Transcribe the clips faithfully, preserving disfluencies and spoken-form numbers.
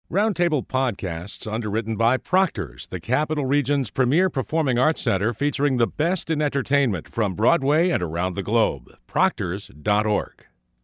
Roundtable Podcasts, underwritten by Proctor's, the Capital Region's premier performing arts center featuring the best in entertainment from Broadway and around the globe. Proctors dot org.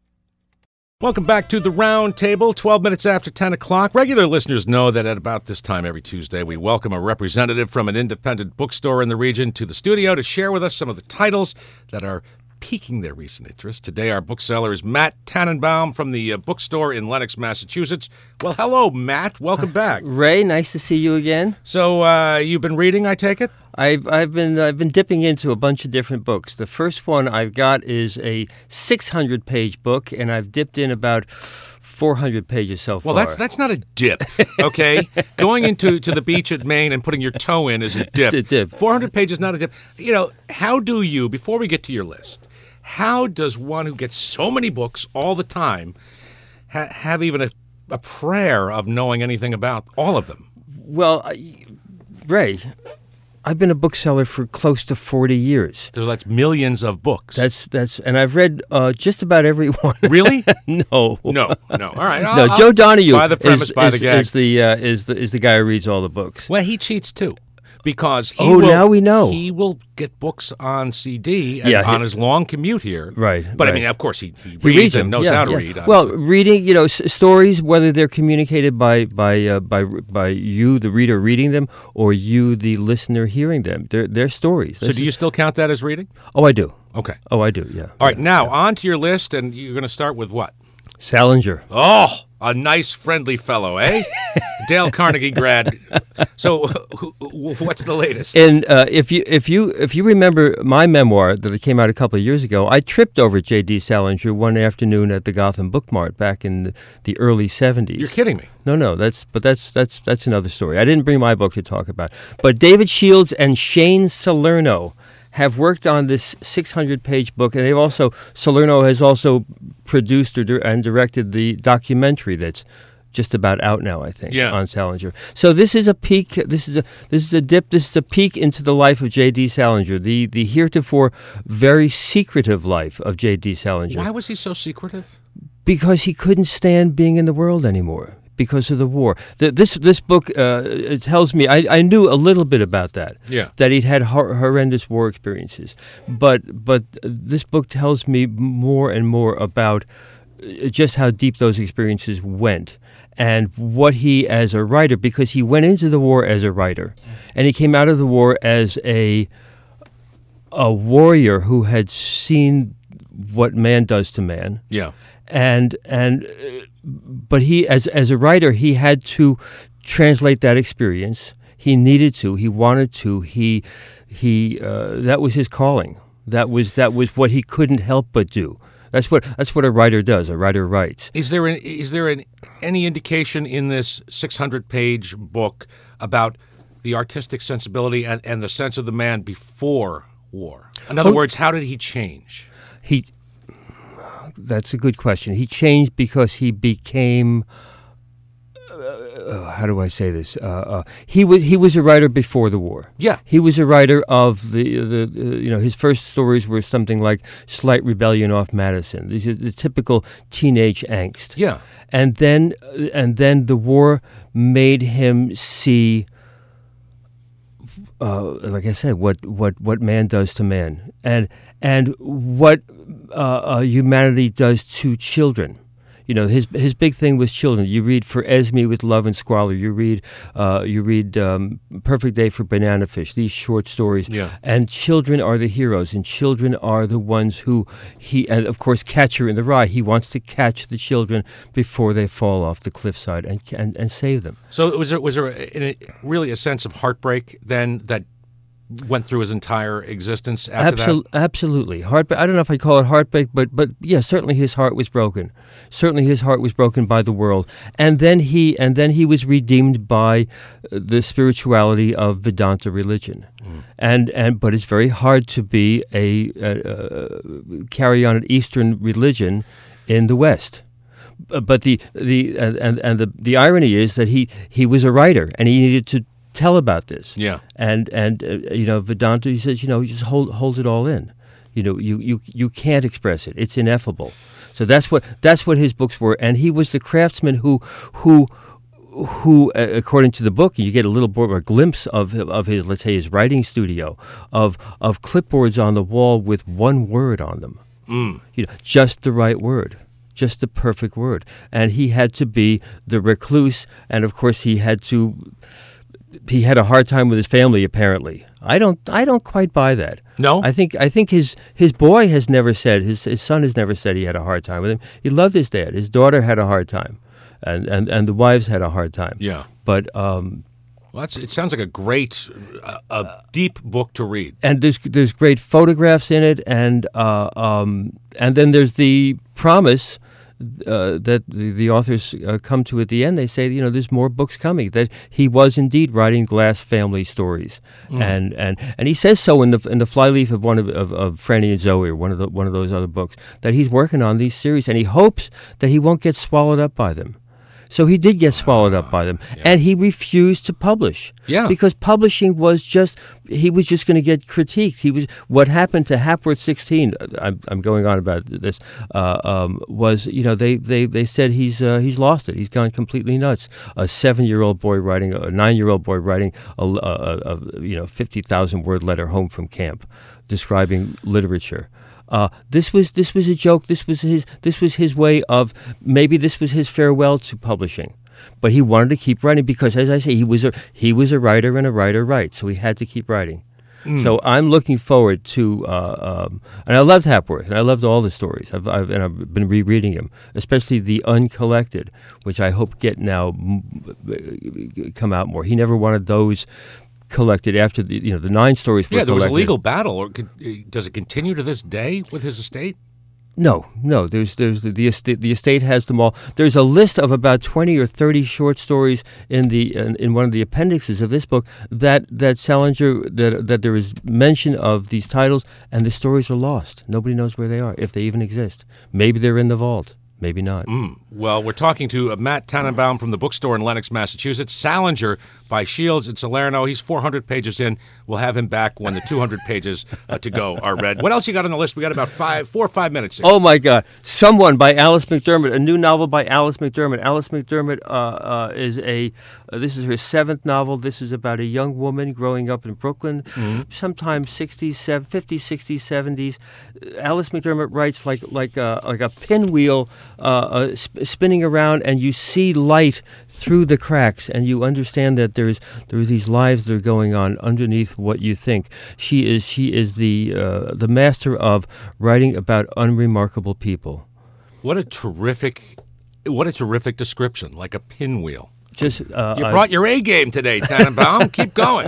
Welcome back to the Roundtable, twelve minutes after ten o'clock. Regular listeners know that at about this time every Tuesday, we welcome a representative from an independent bookstore in the region to the studio to share with us some of the titles that are piquing their recent interest. Today, our bookseller is Matt Tannenbaum from the uh, bookstore in Lenox, Massachusetts. Well, hello, Matt. Welcome back. Ray, nice to see you again. So, uh, you've been reading, I take it? I've I've been I've been dipping into a bunch of different books. The first one I've got is a six hundred page book, and I've dipped in about four hundred pages so far. Well, that's that's not a dip, okay? Going into to the beach at Maine and putting your toe in is a dip. It's a dip. four hundred pages, not a dip. You know, how do you, before we get to your list, how does one who gets so many books all the time ha- have even a, a prayer of knowing anything about all of them? Well, I, Ray, I've been a bookseller for close to forty years. So that's millions of books. That's that's, and I've read uh, just about every one. Really? no, no, no. All right. I'll, no, I'll, Joe Donahue by the premise, is, by is, the gag. is the uh, is the is the guy who reads all the books. Well, he cheats too. Because he oh, will, now we know. He will get books on C D and yeah, on he, his long commute here. Right. But, right. I mean, of course, he, he, he reads, reads and them. knows yeah, how to yeah. read. Obviously. Well, reading, you know, s- stories, whether they're communicated by by uh, by by you, the reader, reading them, or you, the listener, hearing them, they're, they're stories. So That's do you still count that as reading? Oh, I do. Okay. Oh, I do, yeah. All right, yeah, now, yeah. on to your list, and you're going to start with what? Salinger. Oh, a nice, friendly fellow, eh? Dale Carnegie grad. So, what's the latest? And uh, if you if you if you remember my memoir that came out a couple of years ago, I tripped over J D. Salinger one afternoon at the Gotham Book Mart back in the, the early seventies. You're kidding me. No, no, that's but that's that's that's another story. I didn't bring my book to talk about. But David Shields and Shane Salerno have worked on this six hundred page book, and they've also Salerno has also produced or, and directed the documentary that's just about out now, I think, yeah. on Salinger. So this is a peek. This is a this is a dip. This is a peek into the life of J D. Salinger, the the heretofore very secretive life of J D. Salinger. Why was he so secretive? Because he couldn't stand being in the world anymore because of the war. The, this this book uh, it tells me I, I knew a little bit about that. Yeah. That he'd had hor- horrendous war experiences, but but this book tells me more and more about just how deep those experiences went. And what he, as a writer, because he went into the war as a writer, and he came out of the war as a a warrior who had seen what man does to man. Yeah. And and uh, but he, as as a writer, he had to translate that experience. He needed to. He wanted to. He he. Uh, that was his calling. That was that was what he couldn't help but do. That's what that's what a writer does. A writer writes. Is there an, is there an, any indication in this six hundred page book about the artistic sensibility and, and the sense of the man before war? In other oh, words, how did he change? He. That's a good question. He changed because he became. Uh, how do I say this? Uh, uh, he was he was a writer before the war. Yeah, he was a writer of the the, the you know his first stories were something like Slight Rebellion off Madison. These are the typical teenage angst. Yeah, and then uh, and then the war made him see. Uh, like I said, what, what, what man does to man, and and what uh, uh, humanity does to children. You know, his his big thing was children. You read For Esme with Love and Squalor. You read uh, you read um, Perfect Day for Banana Fish. These short stories. Yeah. And children are the heroes, and children are the ones who he and of course Catcher in the Rye. He wants to catch the children before they fall off the cliffside and and, and save them. So was there was there a, a, really a sense of heartbreak then that went through his entire existence after Absol- that? Absolutely. Heartbreak. I don't know if I'd call it heartbreak, but but yeah, certainly his heart was broken. Certainly his heart was broken by the world. And then he and then he was redeemed by the spirituality of Vedanta religion. Mm. And and but it's very hard to be a, a, a carry on an Eastern religion in the West. But the the and and the the irony is that he he was a writer and he needed to tell about this. Yeah. And and uh, you know, Vedanta, he says, you know, you just hold hold it all in. You know, you, you you can't express it. It's ineffable. So that's what that's what his books were. And he was the craftsman who who who, uh, according to the book, you get a little more of a glimpse of of his, let's say, his writing studio, of of clipboards on the wall with one word on them, Mm. you know, just the right word, just the perfect word. And he had to be the recluse, and of course he had to. He had a hard time with his family, apparently. I don't. I don't quite buy that. No? I think. I think his his boy has never said. His his son has never said he had a hard time with him. He loved his dad. His daughter had a hard time, and and, and the wives had a hard time. Yeah. But um, Well, that's, it sounds like a great, uh, a deep book to read. and there's there's great photographs in it, and uh, um, and then there's the promise. Uh, that the, the authors uh, come to at the end. They say, you know, there's more books coming. That he was indeed writing glass family stories, Mm. and, and and he says so in the in the flyleaf of one of, of of Franny and Zoe, or one of the one of those other books, that he's working on these series, and he hopes that he won't get swallowed up by them. So he did get swallowed up by them, and he refused to publish. Yeah. Because publishing was just, he was just going to get critiqued. He was, what happened to Hapworth sixteen, I'm, I'm going on about this, uh, um, was, you know, they, they, they said he's uh, he's lost it. He's gone completely nuts. A seven-year-old boy writing, a nine-year-old boy writing a, a, a you know, fifty thousand word letter home from camp describing literature. Uh, this was this was a joke. This was his this was his way of, maybe this was his farewell to publishing, but he wanted to keep writing because, as I say, he was a he was a writer, and a writer writes, so he had to keep writing. Mm. So I'm looking forward to, uh, um, and I loved Hapworth, and I loved all the stories. I've, I've and I've been rereading them, especially the Uncollected, which I hope get now m- come out more. He never wanted those collected after the you know the nine stories were Yeah, there was a collected. legal battle. Or could, does it continue to this day with his estate? No, no. There's there's the, the estate. The estate has them all. There's a list of about twenty or thirty short stories in the in, in one of the appendixes of this book that that Salinger that that there is mention of these titles, and the stories are lost. Nobody knows where they are, if they even exist. Maybe they're in the vault. Maybe not. Mm. Well, we're talking to uh, Matt Tannenbaum from the bookstore in Lenox, Massachusetts. Salinger by Shields and Salerno. He's four hundred pages in. We'll have him back when the two hundred pages uh, to go are read. What else you got on the list? We got about five, four or five minutes. Here. Oh, my God. Someone by Alice McDermott, a new novel by Alice McDermott. Alice McDermott uh, uh, is a, uh, this is her seventh novel. This is about a young woman growing up in Brooklyn, mm-hmm. sometime sixties, fifties, sixties, seventies. Alice McDermott writes like like a, like a pinwheel uh, uh, sp- spinning around, and you see light through the cracks, and you understand that there's there's these lives that are going on underneath what you think. She is she is the uh, the master of writing about unremarkable people. What a terrific, what a terrific description, like a pinwheel. Just uh, you brought I, your A game today, Tannenbaum. Keep going.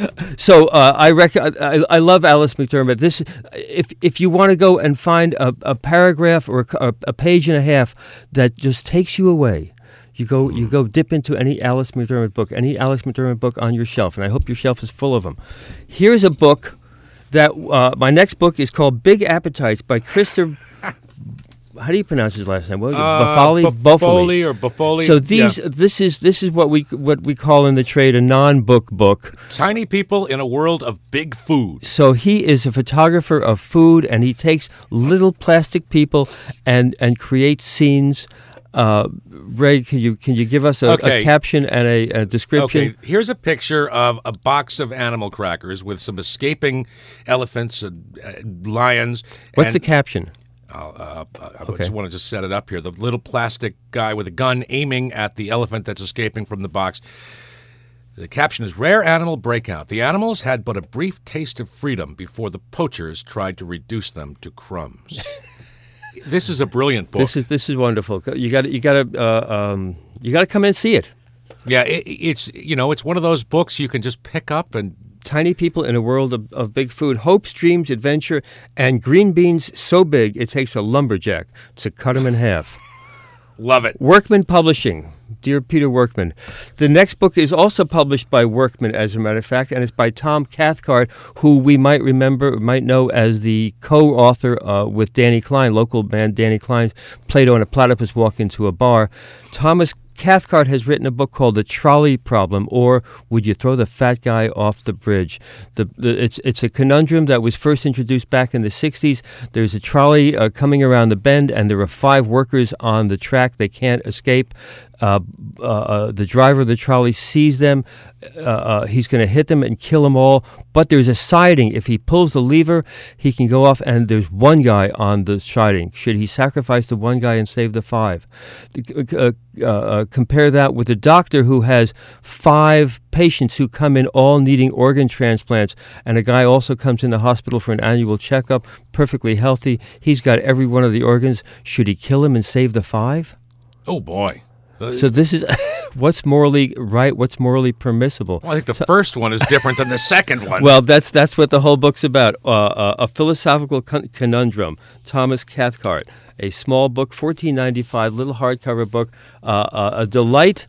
So uh, I, rec- I I love Alice McDermott. This, if if you want to go and find a, a paragraph or a, a page and a half that just takes you away, you go you go dip into any Alice McDermott book, any Alice McDermott book on your shelf, and I hope your shelf is full of them. Here's a book that uh, my next book is called Big Appetites by Christopher. How do you pronounce his last name? Well, uh, Buffoli, Buffoli or Buffoli. So these, yeah. this is this is what we what we call in the trade a non-book book. Tiny people in a world of big food. So he is a photographer of food, and he takes little plastic people and and creates scenes. Uh, Ray, can you can you give us a, okay. a caption and a, a description? Okay, here's a picture of a box of animal crackers with some escaping elephants and uh, lions. What's and the caption? Uh, uh, I Okay. just want to just set it up here. The little plastic guy with a gun aiming at the elephant that's escaping from the box. The caption is, Rare Animal Breakout. The animals had but a brief taste of freedom before the poachers tried to reduce them to crumbs. This is a brilliant book. This is this is wonderful. You got you got to uh, um, you got to come and see it. Yeah, it, it's you know it's one of those books you can just pick up and. Tiny people in a world of, of big food, hopes, dreams, adventure, and green beans so big it takes a lumberjack to cut them in half. Love it. Workman Publishing. Dear Peter Workman. The next book is also published by Workman, as a matter of fact, and it's by Tom Cathcart, who we might remember, might know as the co-author uh, with Danny Klein, local band Danny Klein's Plato and a Platypus Walk into a Bar. Thomas Cathcart has written a book called The Trolley Problem, or Would You Throw the Fat Guy Off the Bridge? The, the, it's, it's a conundrum that was first introduced back in the sixties. There's a trolley uh, coming around the bend, and there are five workers on the track. They can't escape. Uh, uh, uh, the driver of the trolley sees them. Uh, uh, he's going to hit them and kill them all. But there's a siding. If he pulls the lever, he can go off, and there's one guy on the siding. Should he sacrifice the one guy and save the five? Uh, uh, uh, compare that with the doctor who has five patients who come in all needing organ transplants, and a guy also comes in the hospital for an annual checkup, perfectly healthy. He's got every one of the organs. Should he kill him and save the five? Oh, boy. So this is what's morally right, what's morally permissible. Well, I think the so, first one is different than the second one. Well, that's that's what the whole book's about. Uh, uh, a philosophical con- conundrum. Thomas Cathcart, a small book, fourteen ninety-five, little hardcover book, uh, uh, a delight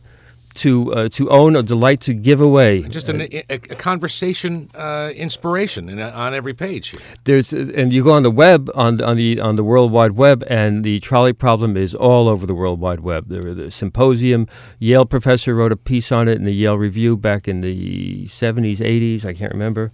to uh, to own, a delight to give away. Just an, a, a conversation uh, inspiration in, on every page. There's and you go on the web on the, on the on the World Wide Web, and the trolley problem is all over the World Wide Web. There was a symposium. Yale professor wrote a piece on it in the Yale Review back in the seventies, eighties. I can't remember.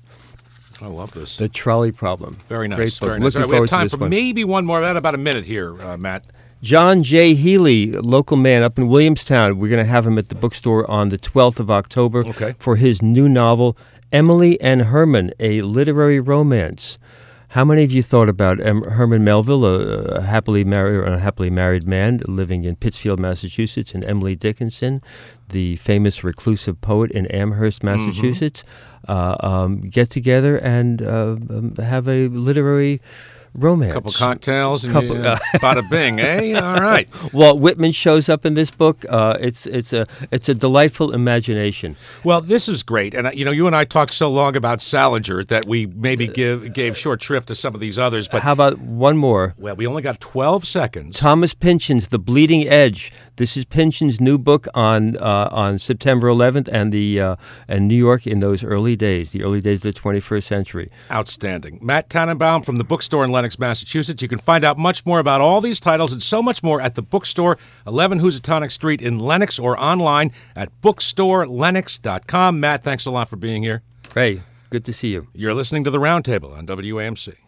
I love this. The trolley problem. Very nice. Great book. Very nice. Looking Right, we have time for one. maybe one more. About about a minute here, uh, Matt. John J. Healy, local man up in Williamstown. We're going to have him at the bookstore on the twelfth of October okay. for his new novel, Emily and Herman, a literary romance. How many of you thought about em- Herman Melville, a, a happily married or unhappily married man living in Pittsfield, Massachusetts, and Emily Dickinson, the famous reclusive poet in Amherst, Massachusetts, mm-hmm. uh, um, get together and uh, um, have a literary romance. A couple cocktails and couple, you, uh, bada bing, eh? All right. Walt Whitman shows up in this book. Uh, it's it's a it's a delightful imagination. Well, this is great, and uh, you know, you and I talked so long about Salinger that we maybe give gave short shrift to some of these others. But how about one more? Well, we only got twelve seconds. Thomas Pynchon's The Bleeding Edge. This is Pynchon's new book on uh, on September eleventh and the uh, and New York in those early days, the early days of the twenty-first century. Outstanding. Matt Tannenbaum from the bookstore in Lenox, Massachusetts. You can find out much more about all these titles and so much more at the bookstore, eleven Housatonic Street in Lenox, or online at bookstore lennox dot com. Matt, thanks a lot for being here. Ray, good to see you. You're listening to The Roundtable on W A M C.